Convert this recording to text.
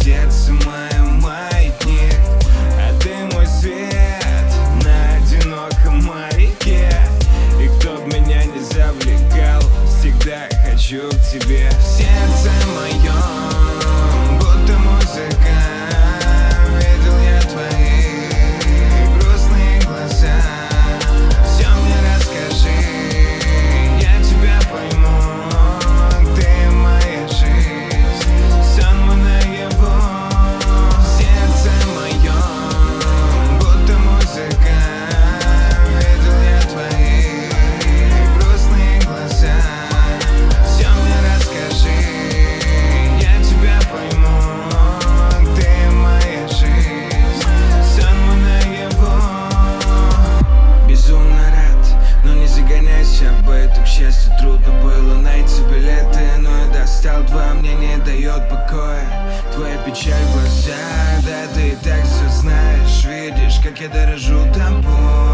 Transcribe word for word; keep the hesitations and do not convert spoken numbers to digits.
сердце мое маятник, а ты мой свет на одиноком маяке. И кто б меня не завлекал, всегда хочу к тебе. В сердце моем будто музыка, видел я твои грустные глаза. Все мне расскажи, я тебя пойму. Ты моя жизнь, сон мой наяву. В сердце моем будто музыка, видел я твои грустные глаза. Все мне расскажи, я тебя пойму. Ты моя жизнь, сон мой наяву. Безумно рад, но не загоняйся об этом. К счастью, трудно было найти билеты, но я достал два, мне не дает покоя твоя печаль в глазах. Да ты и так все знаешь, видишь, как я дорожу тобой.